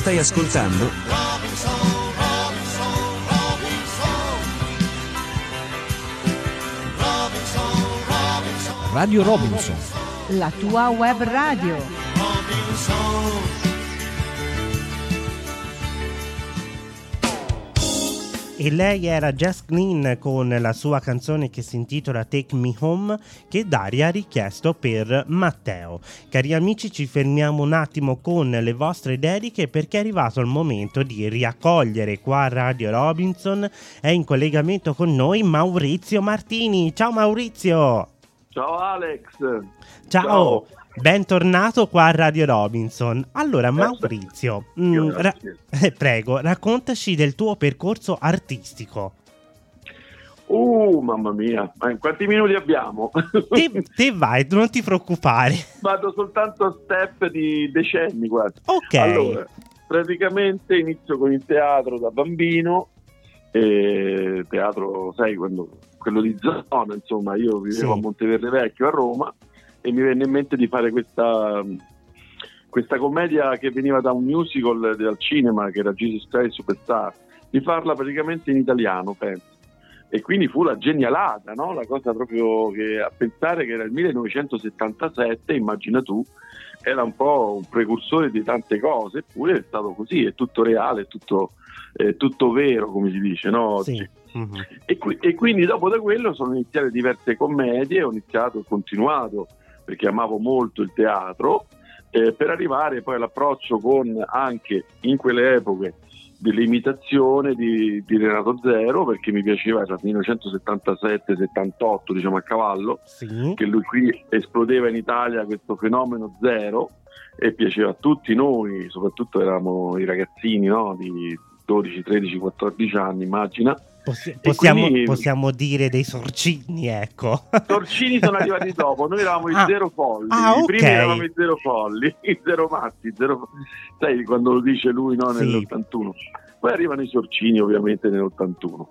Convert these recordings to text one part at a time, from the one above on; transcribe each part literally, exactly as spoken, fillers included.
Stai ascoltando Radio Robinson, la tua web radio. E lei era Jess Glynne con la sua canzone che si intitola Take Me Home, che Daria ha richiesto per Matteo. Cari amici, ci fermiamo un attimo con le vostre dediche perché è arrivato il momento di riaccogliere qua a Radio Robinson. È in collegamento con noi Maurizio Martini. Ciao Maurizio! Ciao Alex! Ciao! Ciao. Bentornato qua a Radio Robinson. Allora Maurizio, mh, ra- eh, prego, raccontaci del tuo percorso artistico. Uh, mamma mia, ma quanti minuti abbiamo? Te, te vai, non ti preoccupare. Vado soltanto a step di decenni quasi. Ok. Allora, praticamente inizio con il teatro da bambino, e teatro, sai, quando, quello di zona, insomma, io vivevo Sì. a Monteverde Vecchio, a Roma, e mi venne in mente di fare questa, questa commedia che veniva da un musical del cinema, che era Jesus Christ Superstar, di farla praticamente in italiano, penso. E quindi fu la genialata, no? La cosa proprio che, a pensare che era il millenovecentosettantasette, immagina tu, era un po' un precursore di tante cose, eppure è stato così, è tutto reale, è tutto, è tutto vero, come si dice, no? Sì. Oggi. Mm-hmm. E, qui, e quindi dopo da quello sono iniziate diverse commedie, ho iniziato e continuato, perché amavo molto il teatro, eh, per arrivare poi all'approccio con anche in quelle epoche dell'imitazione di, di Renato Zero, perché mi piaceva, era millenovecentosettantasette settantotto, diciamo a cavallo, Sì. che lui qui esplodeva in Italia questo fenomeno Zero e piaceva a tutti noi, soprattutto eravamo i ragazzini, no? Di dodici, tredici, quattordici anni, immagina. Possi- possiamo, quindi, possiamo dire dei sorcini, ecco. I sorcini sono arrivati dopo, noi eravamo i Ah. zero folli, Ah, i ok. primi eravamo i zero folli, i zero matti, i zero... sai quando lo dice lui, no, Sì. nell'ottantuno. Poi arrivano i sorcini ovviamente nell'ottantuno.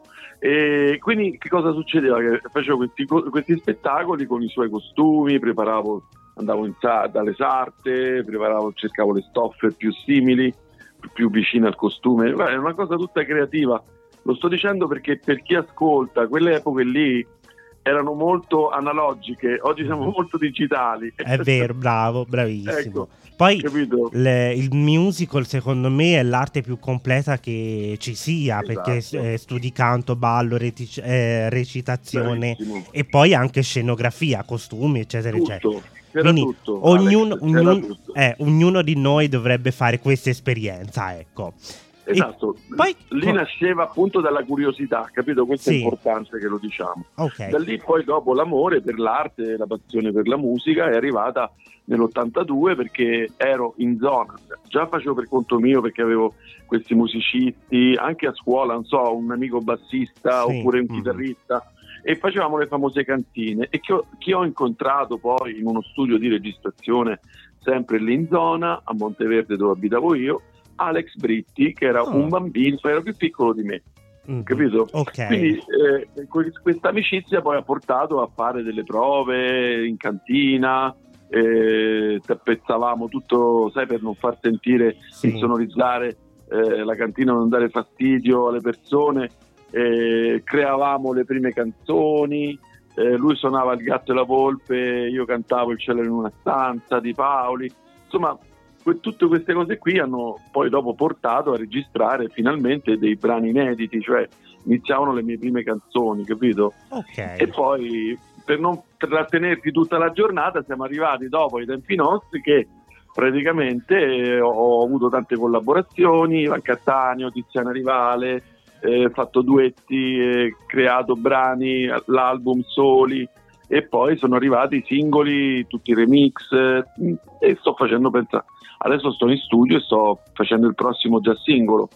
E quindi che cosa succedeva? Che facevo questi, questi spettacoli con i suoi costumi, preparavo, andavo in sa- dalle sarte, preparavo, cercavo le stoffe più simili, più vicine al costume. È una cosa tutta creativa. Lo sto dicendo perché per chi ascolta, quelle epoche lì erano molto analogiche, oggi siamo molto digitali. È vero, bravo, bravissimo. Ecco, Poi capito? le- il musical secondo me è l'arte più completa che ci sia, Esatto. perché eh, studi canto, ballo, reti- eh, recitazione Bravissimo. e poi anche scenografia, costumi, eccetera, eccetera. Tutto, c'era Quindi tutto, ognuno, Alex, c'era ognuno- tutto. eh, ognuno di noi dovrebbe fare questa esperienza, ecco. Esatto, E poi- lì nasceva appunto dalla curiosità, capito? Questo Sì. è importante che lo diciamo. Ok. Da lì poi dopo l'amore per l'arte, la passione per la musica è arrivata nell'ottantadue, perché ero in zona, già facevo per conto mio perché avevo questi musicisti, anche a scuola, non so, un amico bassista Sì. oppure un Mm. chitarrista, e facevamo le famose cantine. E che ho, che ho incontrato poi in uno studio di registrazione sempre lì in zona, a Monteverde dove abitavo io, Alex Britti, che era Oh. un bambino, era più piccolo di me, Mhm. capito? Ok. Quindi eh, que- questa amicizia poi ha portato a fare delle prove in cantina, eh, tappezzavamo tutto, sai, per non far sentire, Sì. insonorizzare eh, la cantina, non dare fastidio alle persone, eh, creavamo le prime canzoni, eh, lui suonava Il gatto e la volpe, io cantavo Il cielo in una stanza di Paoli, insomma que- tutte queste cose qui hanno poi dopo portato a registrare finalmente dei brani inediti, cioè iniziavano le mie prime canzoni, capito? Ok. E poi, per non trattenerti tutta la giornata, siamo arrivati dopo ai tempi nostri che praticamente eh, ho avuto tante collaborazioni, Ivan Cattaneo, Tiziana Rivale, eh, fatto duetti, eh, creato brani, l'album soli, e poi sono arrivati i singoli, tutti i remix, eh, e sto facendo, pensa, adesso sto in studio e sto facendo il prossimo già singolo.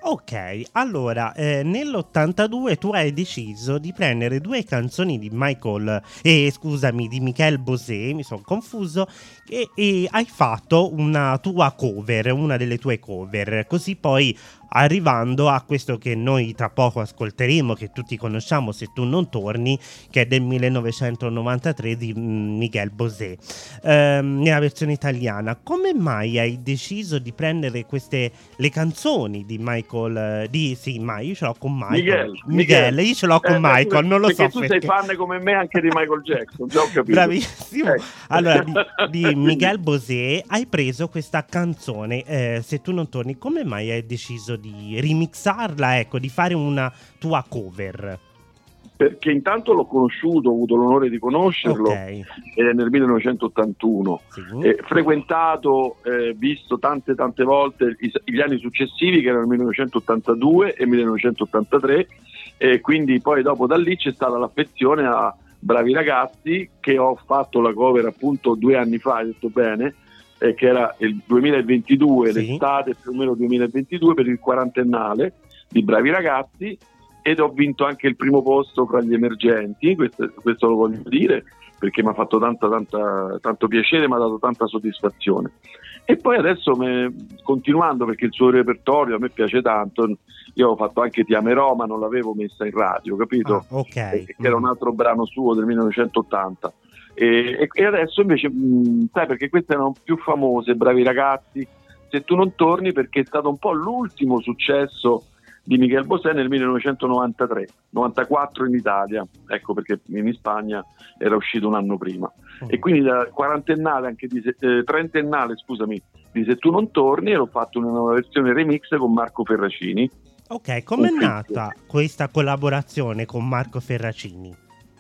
Ok, allora eh, nell'ottantadue tu hai deciso di prendere due canzoni di Michael, eh, scusami, di Michel Bosé, mi sono confuso, e, e hai fatto una tua cover, una delle tue cover, così poi arrivando a questo che noi tra poco ascolteremo, che tutti conosciamo, Se tu non torni, che è del millenovecentonovantatré di Miguel Bosé, ehm, nella versione italiana. Come mai hai deciso di prendere queste le canzoni di Michael, di sì, ma io ce l'ho con Michael. Miguel, Miguel, Miguel. io ce l'ho con eh, Michael, non lo so perché tu perché. sei fan come me anche di Michael Jackson, già ho capito. Bravissimo. Eh. Allora, di, di Miguel Bosé hai preso questa canzone, eh, Se tu non torni. Come mai hai deciso di remixarla, ecco, di fare una tua cover? Perché intanto l'ho conosciuto, ho avuto l'onore di conoscerlo, okay. eh, nel millenovecentottantuno, Sì. eh, frequentato, eh, visto tante tante volte i, gli anni successivi, che erano il millenovecentottantadue e millenovecentottantatré, e quindi poi dopo da lì c'è stata l'affezione a Bravi Ragazzi, che ho fatto la cover appunto due anni fa, hai detto bene, eh, che era il duemilaventidue, sì. L'estate più o meno duemilaventidue, per il quarantennale di Bravi Ragazzi, ed ho vinto anche il primo posto fra gli emergenti, questo, questo lo voglio dire, perché mi ha fatto tanta, tanta, tanto piacere, mi ha dato tanta soddisfazione. E poi adesso, me, continuando, perché il suo repertorio a me piace tanto, io ho fatto anche Ti amerò, ma non l'avevo messa in radio, capito? Ah, okay. Che era un altro brano suo del millenovecentottanta. E, e adesso invece, mh, sai, perché queste erano più famose, Bravi Ragazzi, Se tu non torni, perché è stato un po' l'ultimo successo di Miguel Bosé nel millenovecentonovantatré, novantaquattro in Italia, ecco perché in Spagna era uscito un anno prima. Mm. E quindi da quarantennale, anche di eh, trentennale, scusami, di Se tu non torni, e l'ho fatto in una versione remix con Marco Ferracini. Ok, com'è nata questa collaborazione con Marco Ferracini?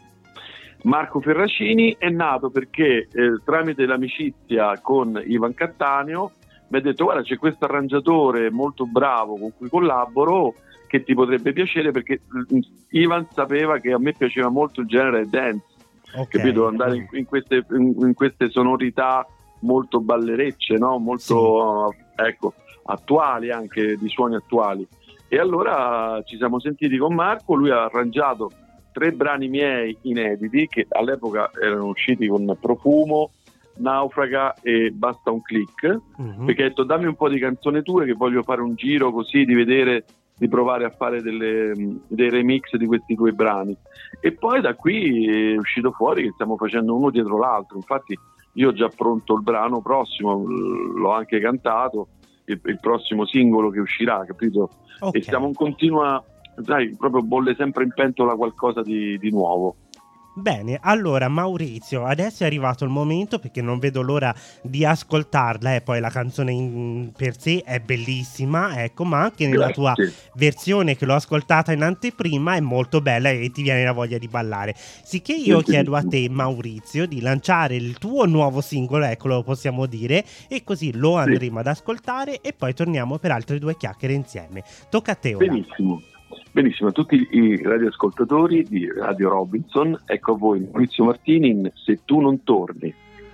Marco Ferracini è nato perché eh, tramite l'amicizia con Ivan Cattaneo mi ha detto: guarda, c'è questo arrangiatore molto bravo con cui collaboro che ti potrebbe piacere, perché Ivan sapeva che a me piaceva molto il genere dance, okay. Capito? Andare in, in, queste, in, in queste sonorità molto ballerecce, no? Molto sì. Ecco, attuali, anche di suoni attuali. E allora ci siamo sentiti con Marco, lui ha arrangiato tre brani miei inediti che all'epoca erano usciti con Profumo, Naufraga e Basta un click, uh-huh. Perché ha detto: dammi un po' di canzoni tue che voglio fare un giro così, di vedere, di provare a fare delle, dei remix di questi due brani. E poi da qui è uscito fuori che stiamo facendo uno dietro l'altro. Infatti io ho già pronto il brano prossimo, l'ho anche cantato, il, il prossimo singolo che uscirà, capito? Okay. E siamo in continua, sai, proprio bolle sempre in pentola qualcosa di, di nuovo. Bene, allora Maurizio, adesso è arrivato il momento, perché non vedo l'ora di ascoltarla, e poi la canzone in per sé è bellissima, ecco, ma anche nella tua versione che l'ho ascoltata in anteprima è molto bella e ti viene la voglia di ballare. Sicché io chiedo a te, Maurizio, di lanciare il tuo nuovo singolo, ecco, lo possiamo dire, e così lo andremo ad ascoltare e poi torniamo per altre due chiacchiere insieme. Tocca a te ora. Benissimo. Benissimo, a tutti i radioascoltatori di Radio Robinson, ecco a voi Maurizio Martini in Se tu non torni.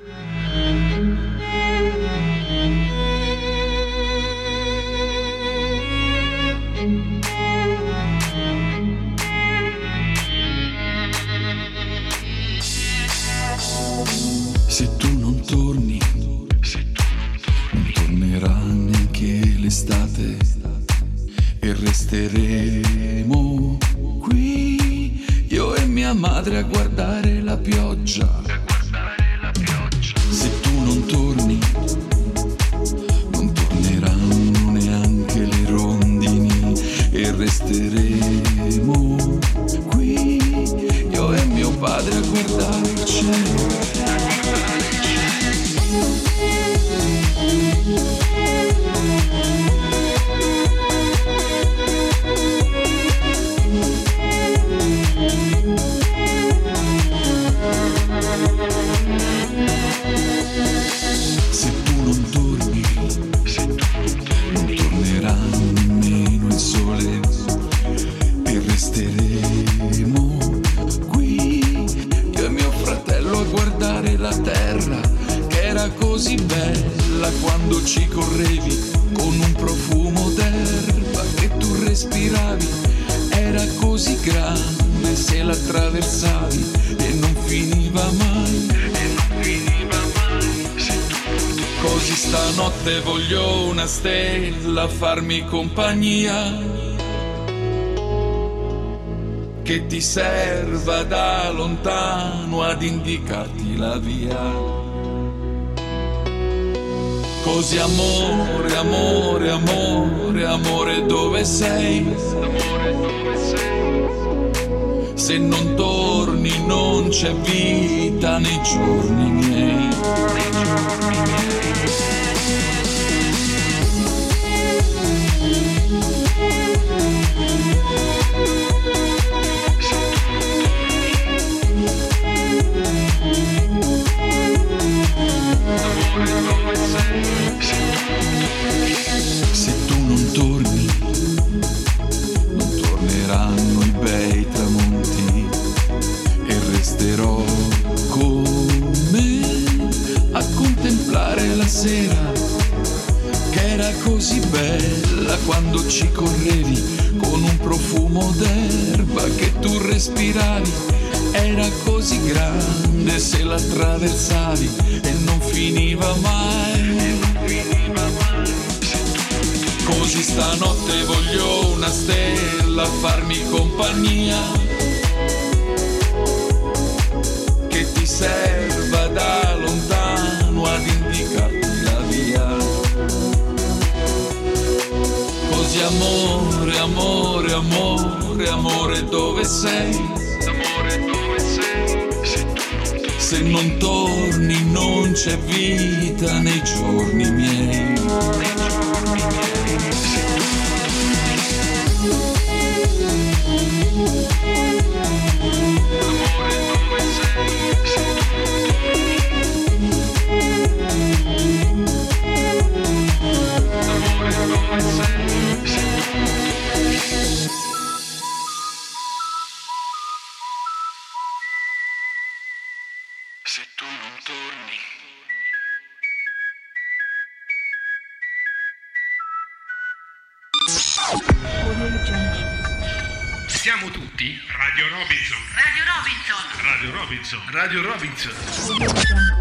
Se tu non torni, non tornerà neanche l'estate, e resteremo qui, io e mia madre, a guardare la pioggia. Se tu non torni, non torneranno neanche le rondini, e resteremo qui, io e mio padre, a guardare il cielo. l'attraversavi e non finiva mai, e non finiva mai. Se tu così stanotte voglio una stella farmi compagnia, che ti serva da lontano ad indicarti la via. Così amore, amore, amore, amore dove sei? Amore dove sei? Se non torni non c'è vita nei giorni miei, nei giorni miei. Se tu non torni, non torneranno i bei tramonti e resterò con me a contemplare la sera che era così bella quando ci correvi con un profumo d'erba che tu respiravi. Era così grande se l'attraversavi e non finiva mai, e non finiva mai. Così stanotte voglio una stella farmi compagnia, che ti serva da lontano ad indicarti la via. Così amore, amore, amore, amore dove sei? Se non torni non c'è vita nei giorni miei, nei giorni miei. Amore dove sei? Se amore dove sei? Se Se tu non torni. Siamo tutti Radio Robinson. Radio Robinson. Radio Robinson. Radio Robinson.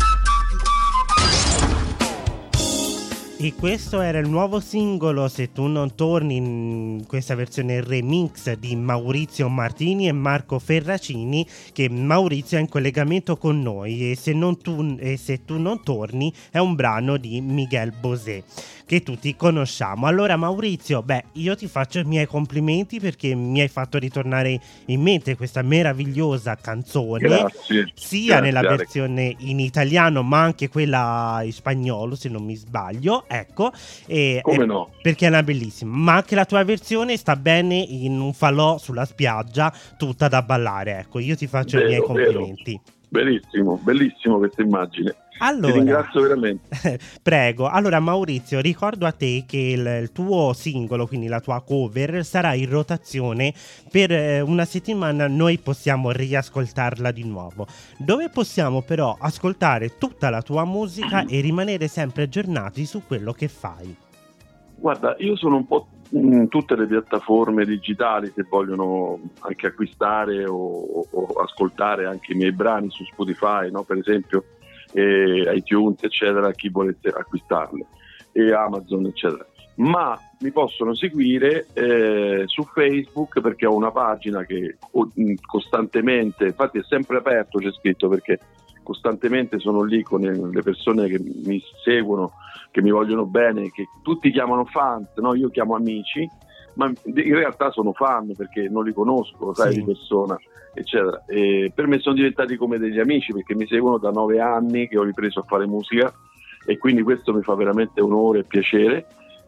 E questo era il nuovo singolo Se tu non torni, in questa versione remix di Maurizio Martini e Marco Ferracini, che Maurizio è in collegamento con noi, e Se, non tu, e se tu non torni è un brano di Miguel Bosé che tutti conosciamo. Allora Maurizio, beh, io ti faccio i miei complimenti perché mi hai fatto ritornare in mente questa meravigliosa canzone. Grazie. Sia Grazie, nella Alex. versione in italiano ma anche quella in spagnolo, se non mi sbaglio, ecco, e, Come e- no? perché è una bellissima, ma anche la tua versione sta bene in un falò sulla spiaggia, tutta da ballare, ecco. Io ti faccio i miei Vero, vero. complimenti. Benissimo, bellissimo questa immagine. Allora, Ti ringrazio veramente. prego. Allora Maurizio, ricordo a te che il, il tuo singolo, quindi la tua cover, sarà in rotazione per eh, una settimana. Noi possiamo riascoltarla di nuovo. Dove possiamo però ascoltare tutta la tua musica e rimanere sempre aggiornati su quello che fai? Guarda, io sono un po' in tutte le piattaforme digitali, se vogliono anche acquistare o, o ascoltare anche i miei brani su Spotify, no? Per esempio, e iTunes, eccetera, chi volesse acquistarle, e Amazon, eccetera. Ma mi possono seguire eh, su Facebook, perché ho una pagina che costantemente, infatti è sempre aperto, c'è scritto, perché costantemente sono lì con le persone che mi seguono, che mi vogliono bene, che tutti chiamano fans, no? Io chiamo amici, ma in realtà sono fan perché non li conosco, sai, Sì. di persona, eccetera. E per me sono diventati come degli amici, perché mi seguono da nove anni che ho ripreso a fare musica, e quindi questo mi fa veramente onore e piacere,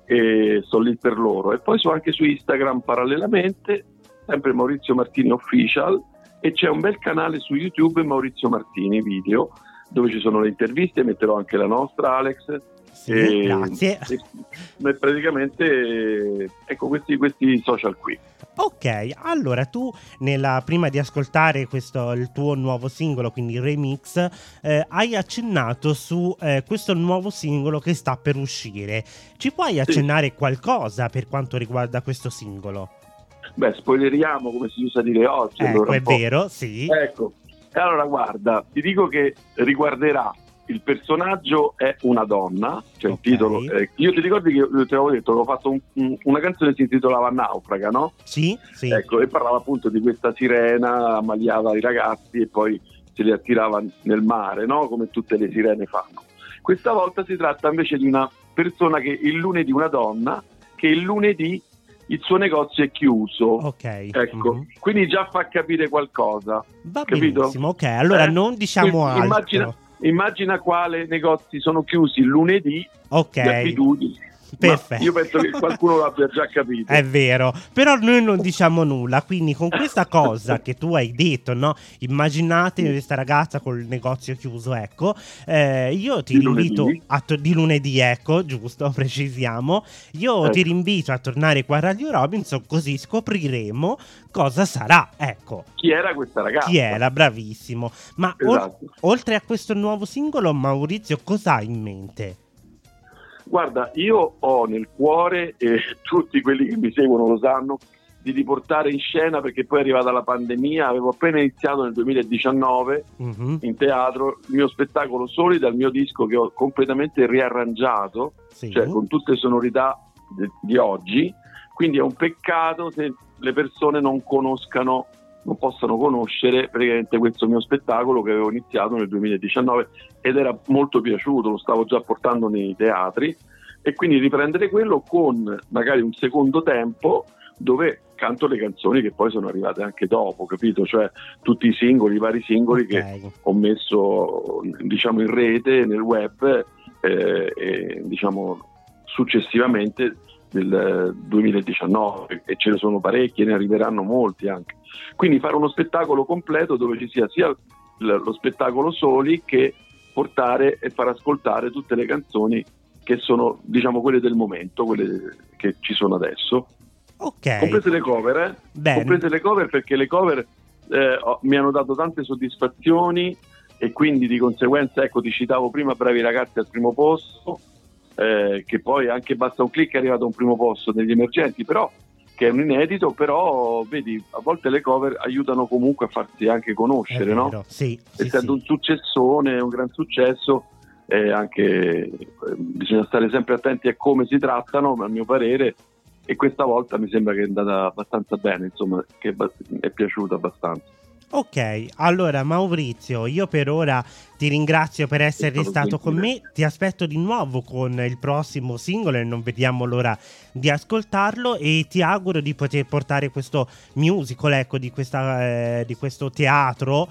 e sto lì per loro. E poi sono anche su Instagram parallelamente, sempre Maurizio Martini Official, e c'è un bel canale su YouTube, Maurizio Martini Video, dove ci sono le interviste, metterò anche la nostra, Alex. Sì, e, grazie. E, e praticamente ecco questi, questi social qui. Ok, allora tu nella, prima di ascoltare questo il tuo nuovo singolo, quindi il remix, eh, hai accennato su eh, questo nuovo singolo che sta per uscire. Ci puoi accennare qualcosa per quanto riguarda questo singolo? Beh, spoileriamo come si usa dire oggi. Ecco, allora è vero, sì. Ecco, allora guarda, ti dico che riguarderà, il personaggio è una donna, cioè Ok. il titolo, eh, io ti ricordi che io te l'avevo detto, avevo fatto un- un- una canzone che si intitolava Naufraga, no? Sì, sì. Ecco, e parlava appunto di questa sirena, ammaliava i ragazzi e poi se li attirava nel mare, no? Come tutte le sirene fanno. Questa volta si tratta invece di una persona che il lunedì, una donna, che il lunedì il suo negozio è chiuso. Ok. Ecco, Mhm. quindi già fa capire qualcosa. Va capito? benissimo, ok. Allora Eh? non diciamo Quindi altro. Immagina, immagina quale negozi sono chiusi il lunedì, Ok. gli abitudini. Perfetto. Ma io penso che qualcuno l'abbia già capito. È vero, però noi non diciamo nulla, quindi con questa cosa che tu hai detto, no? Immaginate questa ragazza col negozio chiuso, ecco, eh, io ti Di rinvito lunedì. a to- di lunedì, ecco, giusto, precisiamo. Io ti Ecco. rinvito a tornare qua a Radio Robinson, così scopriremo cosa sarà, ecco. Chi era questa ragazza? Chi era, bravissimo. Ma ol- Esatto. oltre a questo nuovo singolo, Maurizio, cosa ha in mente? Guarda, io ho nel cuore, e tutti quelli che mi seguono lo sanno, di riportare in scena, perché poi è arrivata la pandemia, avevo appena iniziato nel duemiladiciannove Mhm, in teatro il mio spettacolo Soli, dal mio disco che ho completamente riarrangiato, sì. cioè con tutte le sonorità de- di oggi, quindi è un peccato se le persone non conoscano, non possano conoscere praticamente questo mio spettacolo che avevo iniziato nel duemiladiciannove ed era molto piaciuto, lo stavo già portando nei teatri, e quindi riprendere quello con magari un secondo tempo dove canto le canzoni che poi sono arrivate anche dopo, capito? Cioè tutti i singoli, i vari singoli che Ok. ho messo, diciamo, in rete, nel web, eh, e diciamo successivamente del duemiladiciannove, e ce ne sono parecchi e ne arriveranno molti anche. Quindi fare uno spettacolo completo dove ci sia sia l- lo spettacolo Soli che portare e far ascoltare tutte le canzoni che sono, diciamo, quelle del momento, quelle che ci sono adesso. Ok. Comprese le cover, eh? Bene. Comprese le cover, perché le cover eh, ho- mi hanno dato tante soddisfazioni, e quindi di conseguenza, ecco, ti citavo prima Bravi ragazzi al primo posto, eh, che poi anche Basta un click è arrivato a un primo posto negli emergenti, però che è un inedito, però vedi, a volte le cover aiutano comunque a farsi anche È conoscere, vero, no? Sì, sì, Essendo sì. un successone, un gran successo, eh, anche eh, bisogna stare sempre attenti a come si trattano, a mio parere, e questa volta mi sembra che è andata abbastanza bene, insomma, che è, ba- è piaciuta abbastanza. Ok, allora Maurizio, io per ora ti ringrazio per essere È stato stato con me, gentile. ti aspetto di nuovo con il prossimo singolo e non vediamo l'ora di ascoltarlo, e ti auguro di poter portare questo musical, ecco, di, questa, eh, di questo teatro,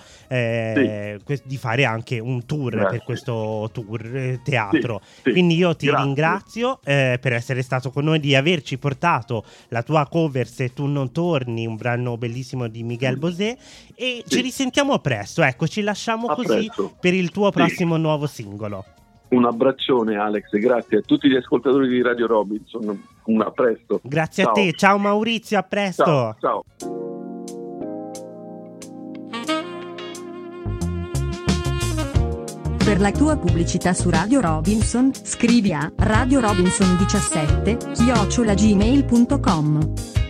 eh, que- di fare anche un tour Grazie. per questo tour eh, teatro. Sì, sì. Quindi io ti Grazie. ringrazio eh, per essere stato con noi, di averci portato la tua cover Se tu non torni, un brano bellissimo di Miguel Bosé, e Sì. ci risentiamo presto, ecco, ci lasciamo A così presto. per il tuo Sì. prossimo nuovo singolo. Un abbraccione Alex, grazie a tutti gli ascoltatori di Radio Robinson, un a presto. Grazie Ciao. a te, ciao Maurizio, a presto. Ciao, ciao. Per la tua pubblicità su Radio Robinson, scrivi a radio robinson diciassette chiocciola gmail punto com.